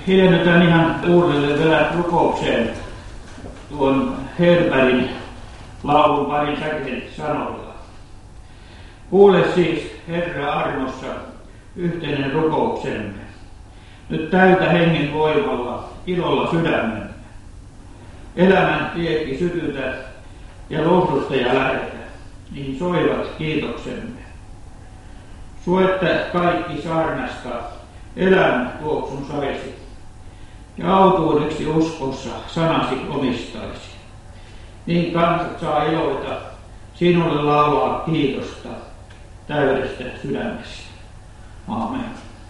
hiljennytään ihan uudelleen vielä rukoukseen tuon Herbertin laulun parin säkeen sanoilla. Kuule siis, Herra armossa, yhteinen rukouksemme. Nyt täytä hengen voimalla, ilolla sydämemme. Elämän tiekki sytytä ja lohdusta ja lähetä, niin soivat kiitoksemme. Suetta kaikki saarnasta, elämän tuoksun saisi, ja autuudeksi uskossa sanasi omistaisi. Niin kansat saa iloita, sinulle laulaa kiitosta täydestä sydämestä. Aamen.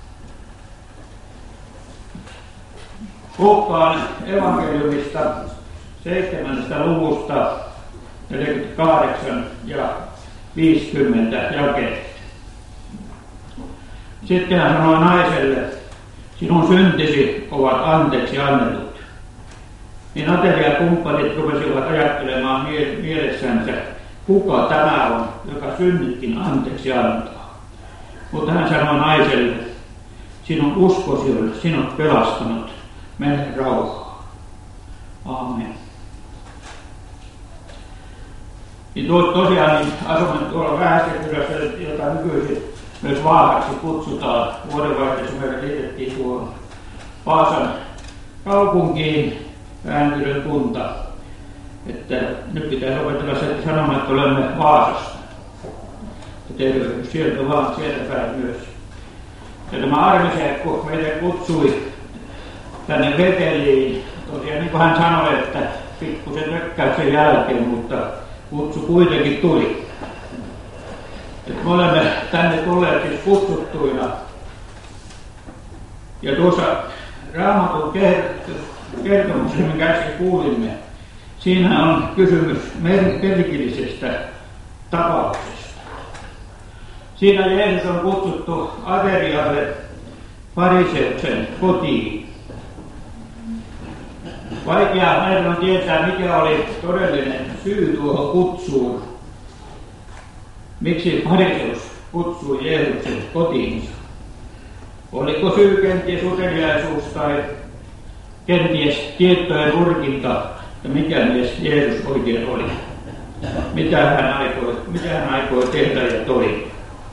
Luukkaan evankeliumista 7. luvusta 48 ja 50 jakeet. Sitten hän sanoi naiselle, sinun syntisi ovat anteeksi annetut. Niin ateriakumppanit rupesivat ajattelemaan mielessänsä, kuka tämä on, joka synnitkin anteeksi antaa. Mutta hän sanoi naiselle, sinun uskosi on sinut pelastanut, mene rauhaan. Aamen. Niin tosiaan niin asumme tuolla Vähästäkylässä, jota nykyisin myös Vaasaksi kutsutaan. Vuodenvaihteessa meille liitettiin tuohon Vaasan kaupunkiin Äänkyrön kunta. Että nyt pitäisi opetella se sanomaan, että olemme Vaasasta. Ja tervehdys sieltä vaan, sieltä päin myös. Ja tämä Armiseekku meitä kutsui tänne Veteliin. Tosiaan niin kuin hän sanoi, että pikkusen tökkäyksen jälkeen, mutta kutsu kuitenkin tuli. Et me olemme tänne tulleet siis kutsuttuina. Ja tuossa Raamatun kertomuksen, minkä äsken kuulimme, siinä on kysymys merkillisestä tapauksesta. Siinä Jeesus on kutsuttu aterialle Fariseuksen kotiin. Vaikea meidän on tietää, mikä oli todellinen syy tuohon kutsuun. Miksi fariseus kutsui Jeesuksen kotiinsa? Oliko syy kenties uteliaisuus tai kenties tietojen urkinta, ja mikä mies Jeesus oikein oli? Mitä hän aikoi tehdä ja toimia?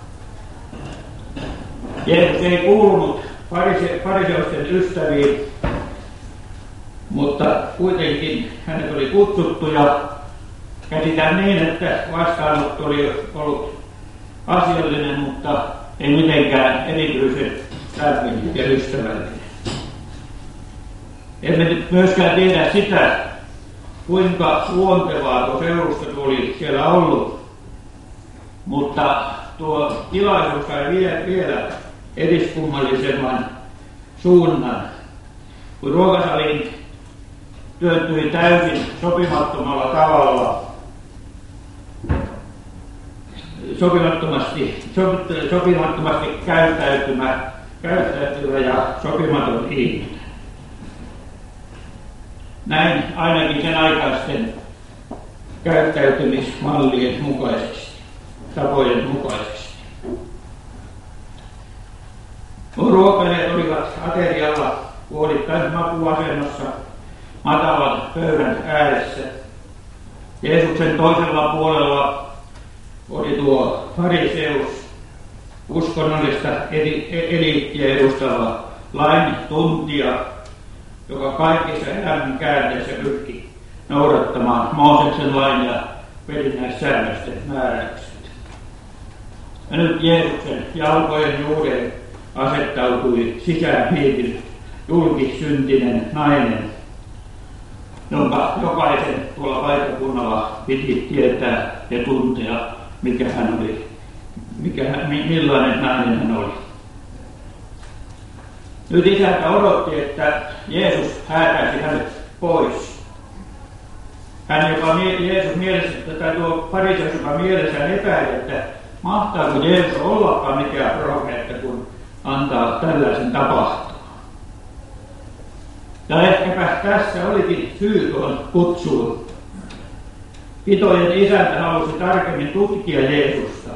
Jeesus ei kuulunut fariseusten ystäviin, mutta kuitenkin hänet oli kutsuttu ja käsitän niin, että vastaanotto oli ollut asiallinen, mutta ei mitenkään erityisen lämmin ja ystävällinen. Emme nyt myöskään tiedä sitä, kuinka luontevaa tuo seurustelu oli siellä ollut, mutta tuo tilaisuus sai vielä eriskummallisemman suunnan, kun ruokasaliin työntyi täysin sopimattomalla tavalla, sopimattomasti käyttäytyvä ja sopimaton ihminen. Näin ainakin sen aikaisten käyttäytymismallien mukaisesti, tapojen mukaisesti. Ruokailijat olivat aterialla puolittain makuasennossa matalan pöydän ääressä. Jeesuksen toisella puolella oli tuo fariseus, uskonnollista eliittiä edustava lain tuntija, joka kaikissa elämän käänteissä pyrki noudattamaan Mooseksen lain ja perinnäissäännösten määräykset. Ja nyt Jeesuksen jalkojen juureen asettautui sisään hiipinyt julkisyntinen nainen, jonka jokaisen tuolla paikkakunnalla piti tietää ja tuntea, mikä hän oli, millainen nainen hän oli. Nyt isäntä odotti, että Jeesus häätäisi hänet pois. Hän, joka Jeesus mielessä, tai tuo fariseus, joka mielessään epäili, että mahtaako Jeesus ollakaan mikään profeetta, kun antaa tällaisen tapahtua. Ja ehkäpä tässä olikin syy tuon kutsuun. Pitojen isäntä halusi tarkemmin tutkia Jeesusta,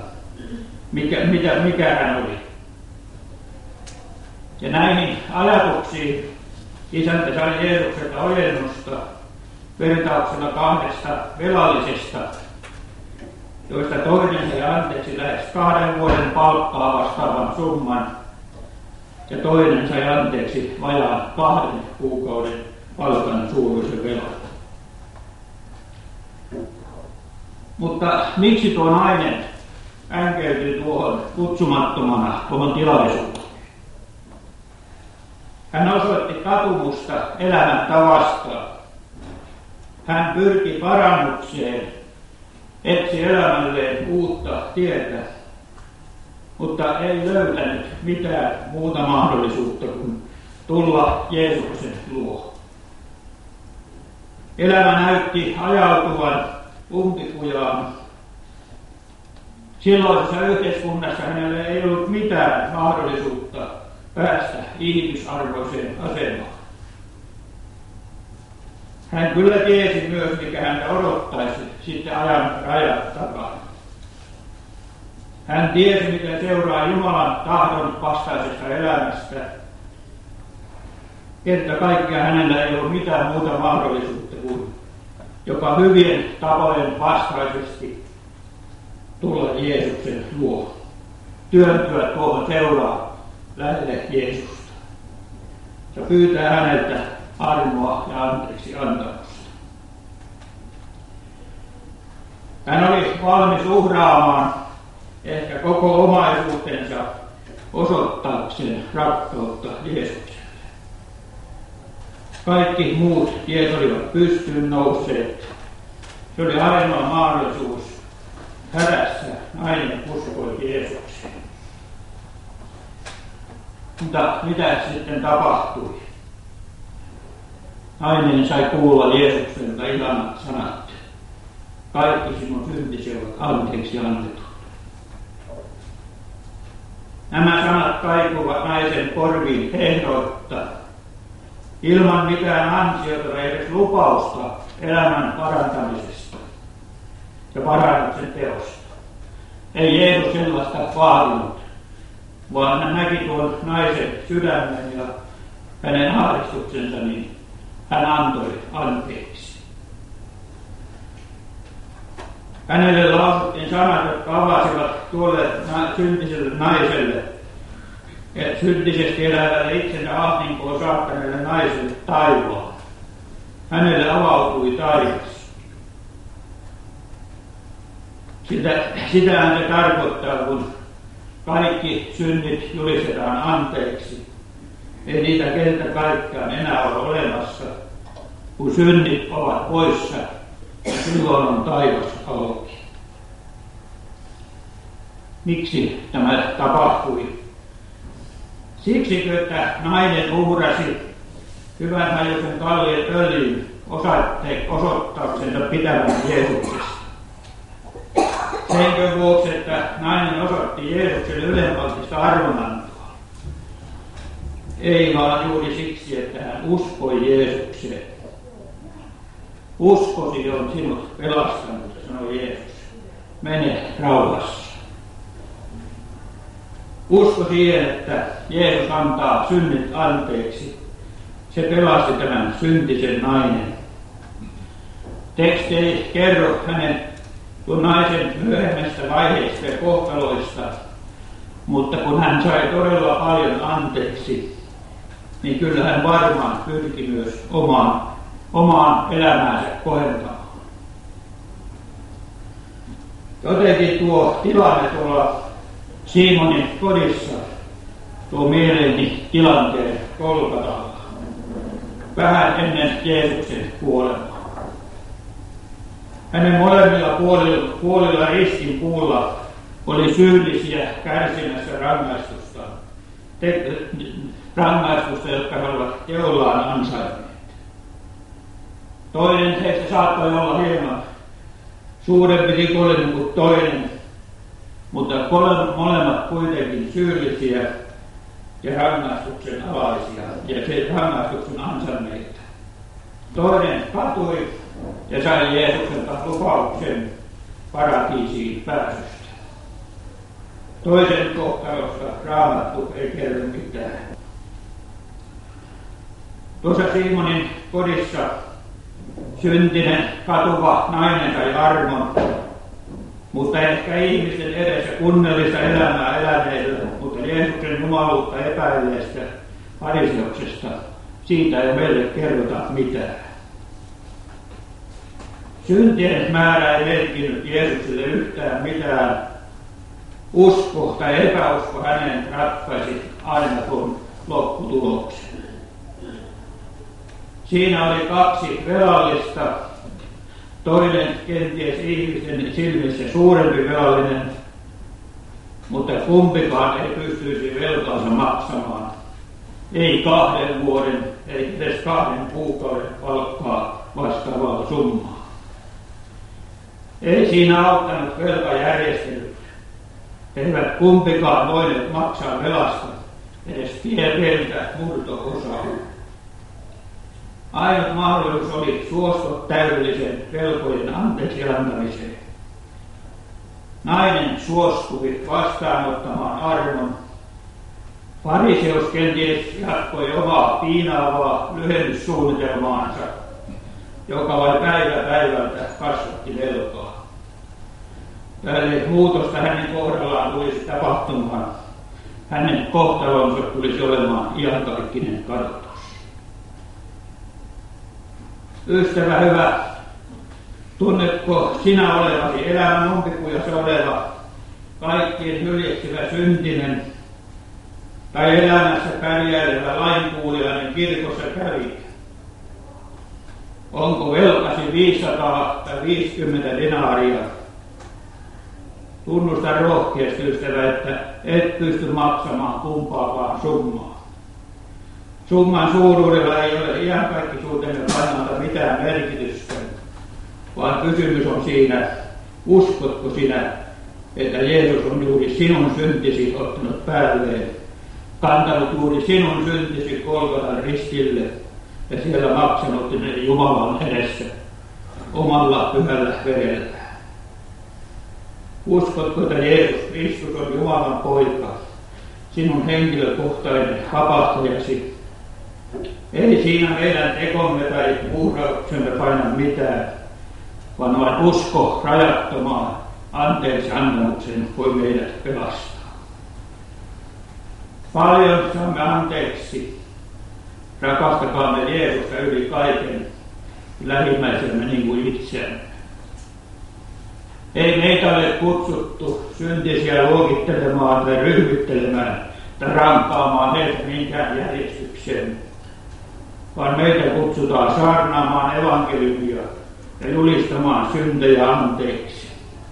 mikä hän oli. Ja näihin ajatuksiin Isäntä sai Jeesukselta ojennusta vertauksella 2 velallisesta, joista toinen sai anteeksi lähes 2 vuoden palkkaa vastaavan summan, ja toinen sai anteeksi vajaan 2 kuukauden palkan suuruisen velan. Mutta miksi tuo nainen änkeytyi kutsumattomana tuohon tilaisuuteen? Hän osoitti katumusta elämäntavastaan. Hän pyrki parannukseen, etsi elämälleen uutta tietä, mutta ei löytänyt mitään muuta mahdollisuutta kuin tulla Jeesuksen luo. Elämä näytti ajautuvan umpikujaan. Silloisessa yhteiskunnassa hänellä ei ollut mitään mahdollisuutta päästä ihmisarvoiseen asemaan. Hän kyllä tiesi myös, mikä häntä odottaisi sitten ajan rajat takana. Hän tiesi, mitä seuraa Jumalan tahdon vastaisesta elämästä. Kerta kaikkiaan hänellä ei ollut mitään muuta mahdollisuutta kuin joka hyvien tapojen vastaisesti tulla Jeesuksen luo. Työntyä tuohon seuraa lähelle Jeesusta ja pyytää häneltä armoa ja anteeksi antamusta. Hän oli valmis uhraamaan ehkä koko omaisuutensa osoittaakseen rakkautta Jeesukselle. Kaikki muut tiet olivat pystyyn nousseet. Se oli ainoa mahdollisuus. Hädässä nainen uskoi Jeesukseen. Mutta mitä sitten tapahtui? Nainen sai kuulla Jeesukselta ihanat sanat. Kaikki sinun syntisi ovat anteeksi annetut. Nämä sanat kaikuvat naisen korviin ehdoitta, ilman mitään ansiota tai edes lupausta elämän parantamisesta ja parannuksen teosta. Ei Jeesus sellaista vaadinut, vaan hän näki tuon naisen sydämen ja hänen ahdistuksensa, niin hän antoi anteeksi. Hänelle lausuttiin sanat, jotka avasivat tuolle syntiselle naiselle, että syntisesti elävälle itsensä ahdinkoon saattaneelle naiselle taivaan. Hänelle avautui taivas. Sitähän se tarkoittaa, kun kaikki synnit julistetaan anteeksi. Ei niitä kerta kaikkiaan enää ole olemassa, kun synnit ovat poissa ja silloin on taivas auki. Miksi tämä tapahtui? Siksikö, että nainen uhrasi hyvän hajuisen kalliin öljyn osoittauksensa pitävän Jeesuksesta? Senkö vuoksi, että nainen osoitti Jeesukselle ylenpalttista arvonantoa? Ei vaan juuri siksi, että hän uskoi Jeesukseen. Uskosi on sinut pelastanut, sanoi Jeesus. Mene rauhassa. Usko siihen, että Jeesus antaa synnit anteeksi. Se pelasti tämän syntisen nainen. Teksti ei kerro hänen tuon naisen myöhemmästä vaiheesta ja kohtaloista, mutta kun hän sai todella paljon anteeksi, niin kyllä hän varmaan pyrki myös omaan elämäänsä kohentamaan. Jotenkin tuo tilanne tuolla Simonin kodissa tuo mieleeni tilanteen Golgatalla, vähän ennen Jeesuksen kuolemaa. Hänen molemmilla puolilla ristin puulla oli syyllisiä kärsimässä rangaistusta, jotka he olivat teollaan ansainneet. Toinen heistä saattoi olla hieman suurempi rikollinen kuin toinen, mutta molemmat kuitenkin syyllisiä ja rangaistuksen alaisia ja se rangaistuksen ansainneita. Toinen katui ja sai Jeesukselta lupauksen paratiisiin pääsystä. Toisen kohtalosta Raamattu ei kerro mitään. Tuossa Simonin kodissa syntinen, katuva nainen sai armon, mutta ehkä ihmisten edessä kunnellista elämää eläneillä, mutta Jeesuksen jumaluutta epäilleestä fariseuksesta, siitä ei meille kerrota mitään. Syntien määrä ei merkinnyt Jeesukselle yhtään mitään. Usko tai epäusko hänen ratkaisi aina tuon lopputuloksen. Siinä oli kaksi velallista, toinen kenties ihmisten silmissä suurempi velallinen, mutta kumpikaan ei pystyisi velkaansa maksamaan. Ei 2 vuoden, ei edes 2 kuukauden palkkaa vastaavaa summaa. Ei siinä auttanut velkajärjestelyt. He eivät kumpikaan voineet maksaa velasta edes pientä murto-osaa. Ainut mahdollisuus oli suostua täydellisen velkojen anteeksi antamiseen. Nainen suostui vastaanottamaan armon. Fariseus kenties jatkoi omaa piinaavaa lyhennyssuunnitelmaansa, joka vain päivä päivältä kasvatti velkaa. Tälle muutosta hänen kohdallaan tulisi tapahtumaan. Hänen kohtalonsa tulisi olemaan iankaikkinen kadotus. Ystävä hyvä, tunnetko sinä olevasi elämän umpikujassa oleva, kaikkien hyljeksivä syntinen tai elämässä pärjäilevä lainkuulijainen kirkossa kävijä? Onko velkasi 500 tai 50 denaaria? Tunnusta rohkeasti, ystävä, että et pysty maksamaan kumpaakaan summaa. Summan suuruudella ei ole iankaikkisuutemme kannalta mitään merkitystä, vaan kysymys on siinä, uskotko sinä, että Jeesus on juuri sinun syntisi ottanut päälleen, kantanut juuri sinun syntisi Golgatan ristille ja siellä maksanut Jumalan edessä omalla pyhällä verellä. Uskotko, että Jeesus Kristus on Jumalan poika, sinun henkilökohtainen vapahtajasi? Ei siinä meidän tekomme tai uhrauksemme paina mitään, vaan vain usko rajattomaan anteeksi antamuksen voi meidät pelastaa. Paljon saamme anteeksi. Rakastakaamme Jeesusta yli kaiken, lähimmäisemme niin kuin itseämme. Ei meitä ole kutsuttu syntisiä luokittelemaan tai ryhmittelemään tai rankaamaan heitä minkään järjestykseen, vaan meitä kutsutaan saarnaamaan evankeliumia ja julistamaan syntejä anteeksi.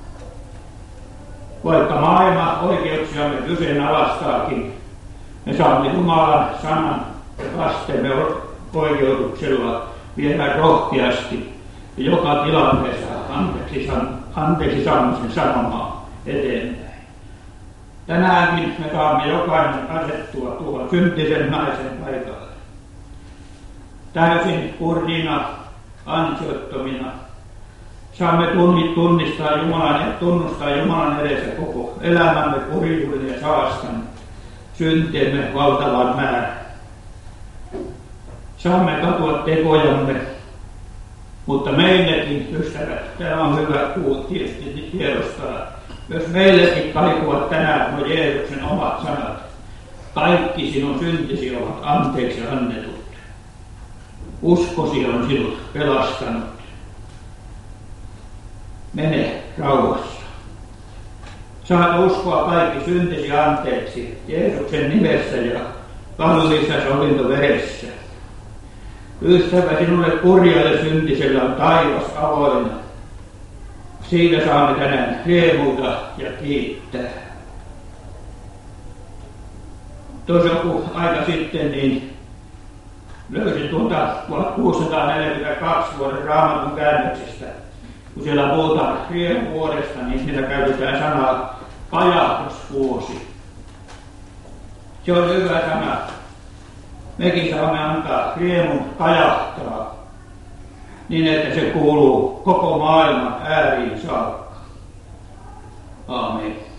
Vaikka maailma oikeuksiamme kyseenalaistaakin, me saamme Jumalan sanan ja kastemme oikeutuksella viedä rohkeasti ja joka tilanteessa anteeksi saamisen sanomaa eteenpäin. Tänäänkin me saamme jokainen asettua tuohon syntisen naisen paikalle. Täysin kurjina, ansiottomina. Saamme tunnistaa Jumalan ja tunnustaa Jumalan edessä koko elämämme kurjuuden ja saastan, syntiemme valtavan määrän. Saamme katua tekojamme, mutta meillekin, ystävät, tämä on hyvä tietysti tiedostaa, myös meillekin kaikuvat tänään nuo Jeesuksen omat sanat. Kaikki sinun syntisi ovat anteeksi annetut. Uskosi on sinut pelastanut. Mene rauhassa. Saat uskoa kaikki syntisi anteeksi Jeesuksen nimessä ja kalliissa sovintoveressä. Ystävä, sinulle kurjalle syntisellä on taivas avoinna. Siitä saamme tänään riemuta ja kiittää. Tuossa joku aika sitten niin löysin 1642 vuoden Raamatun käännöksestä. Kun siellä puhutaan riemuvuodesta, niin siellä käytetään sanaa kajahdusvuosi. Se on hyvä sana. Mekin saamme antaa riemun kajahtaa niin, että se kuuluu koko maailman ääriin saakka. Aamen.